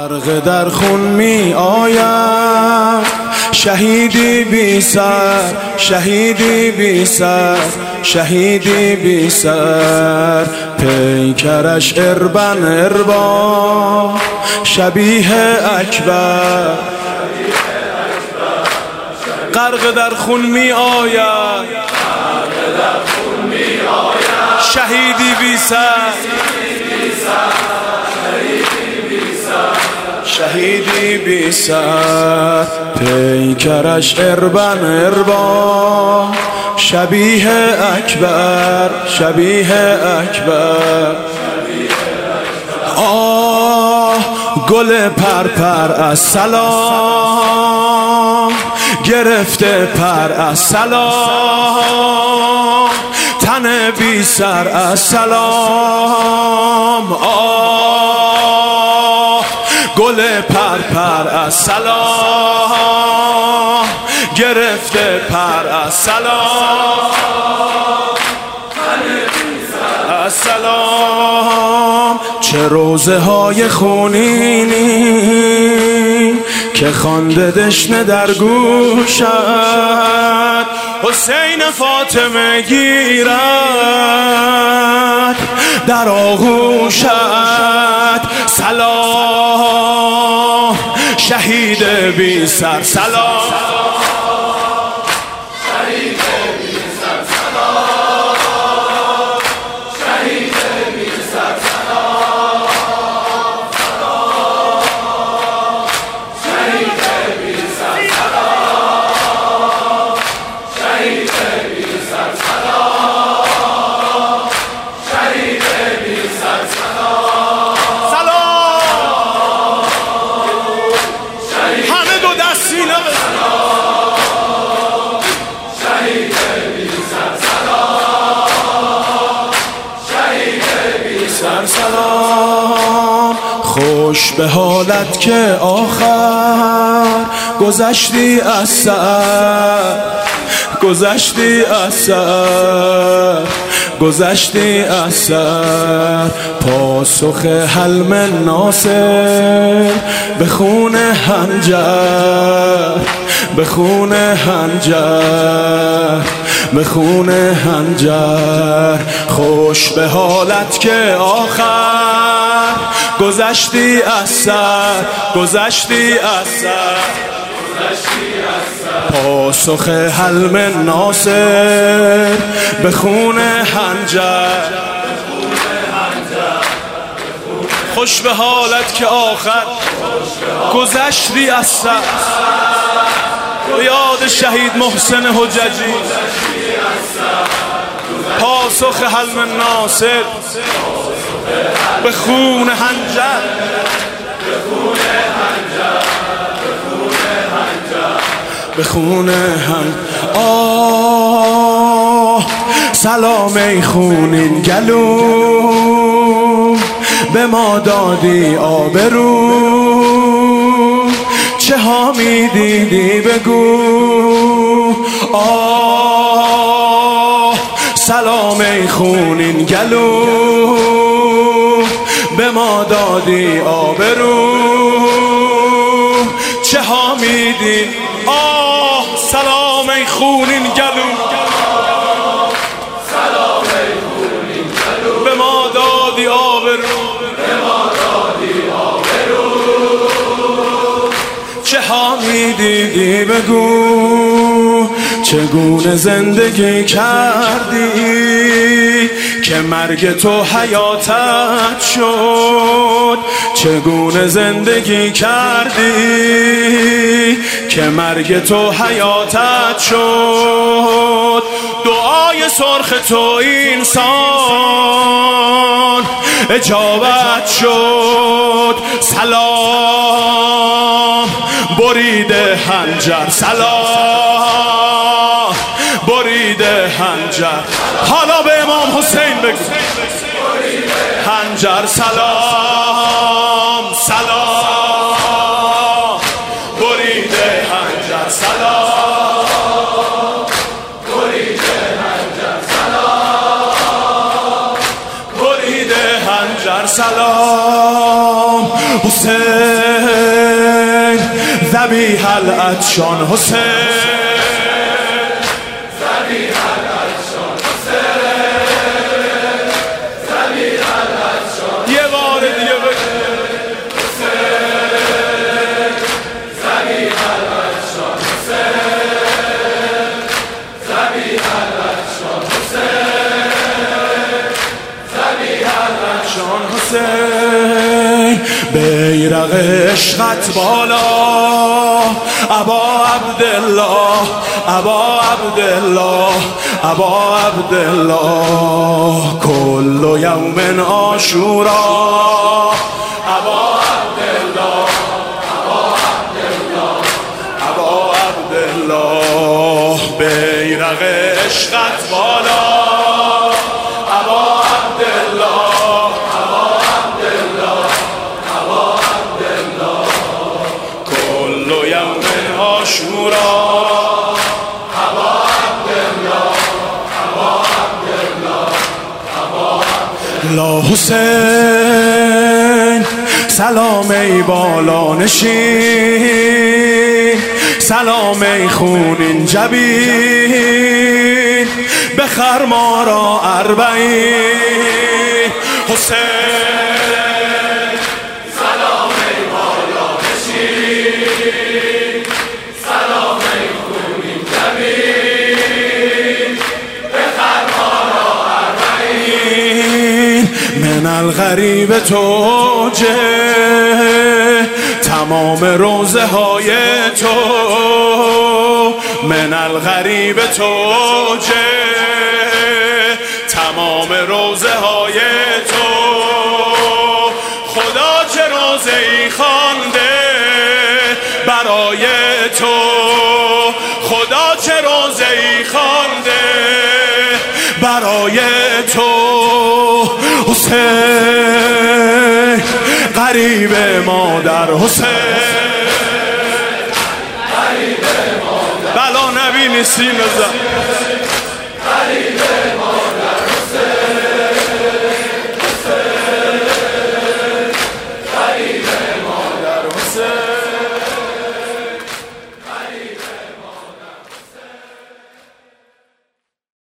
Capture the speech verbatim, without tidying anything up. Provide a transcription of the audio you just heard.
غرق در خون می آید، شهیدی بی سر، شهیدی بی سر، شهیدی بی سر. پیکرش اربن اربا شبیه اکبر، غرق در خون می آید، شهیدی بی سر، شهیدی بی سر. پیکرش اربن اربا شبیه اکبر، شبیه اکبر. آه گل پرپر از سلام گرفته پر از سلام، تن بی سر از سلام. آه گل پرپر از سلام گرفته پر از سلام، از سلام. چه روزه های خونینی که خوانده دشنه در گوشت، حسین فاطمه گیرد در آغوشت. سلام شهید بی سر، سلام شهید بی سر، سلام شهید بی سر، سلام شهید بی سر، سلام شهید بی سر، سلام شهید بی سر، سلام سلام. همه دو دستینا به سلام شهید بی سر، سلام شهید بی سر، سلام. خوش به حالت که آخر گذشتی از سر، گذشتی از سر، گذشتی از سر. پاسخ حلم ناصر به خون هنجر، به خون هنجر، به خون هنجر. خوش به حالت که آخر گذشتی از سر، گذشتی از سر، گذشتی از سر. پاسخ حلم ناصر به خون هنجر. خوش به حالت که آخر گذشتی از سر. یاد شهید محسن حججی، پاسخ حلم ناصر به خون هنجر، به خون هم. آه سلام ای خونین گلو به ما دادی آبرو، چه ها می دیدی بگو. آه سلام ای خونین گلو به ما دادی آبرو، چه ها می دیدی. آه سلام ای خونین گلو، سلام ای خونین گلو به ما دادی آبرو، به ما دادی آبرو، چه ها می دیدی بگو. چگونه زندگی کردی که مرگ تو حیاتت شد، چگونه زندگی کردی که مرگ تو حیاتت شد. دعای سرخ تو اینسان اجابت شد. سلام بریده هنجر، سلام بریده هنجر. حالا به امام حسین بگو هنجر، سلام سلام بریده هنجر، سلام بریده هنجر، سلام بریده هنجر، سلام. حسین ذبیح العطشان حسین ذبیح العطشان حسین ذبیح العطشان یه بار دیگه حسین ذبیح العطشان حسین ذبیح العطشان حسین ذبیح العطشان حسین بیرق عشقت بالا ابا عبدالله ابا عبدالله ابا عبدالله کل یوم عاشورا ابا عبدالله ابا عبدالله ابا عبدالله بیرق عشقت بالا ابا عبدالله ابا عبدالله ابا عبدالله کل یوم عاشورا ابا عبدالله ابا عبدالله ابا عبدالله حسین سلام ای بالا نشین سلام ای خونین جبین بخر ما را اربعین حسین سلام ای بالا نشین سلام ای خونین جبین بخر ما را اربعین من الغریب توجه تمام روزه های تو من الغریب توجه تمام روزه های تو خدا چه روزه ای خوانده برای تو خدا چه روزه ای خوانده برای تو حسین غریب مادر حسین غریب مادر بلا نبی نیستی نزد غریب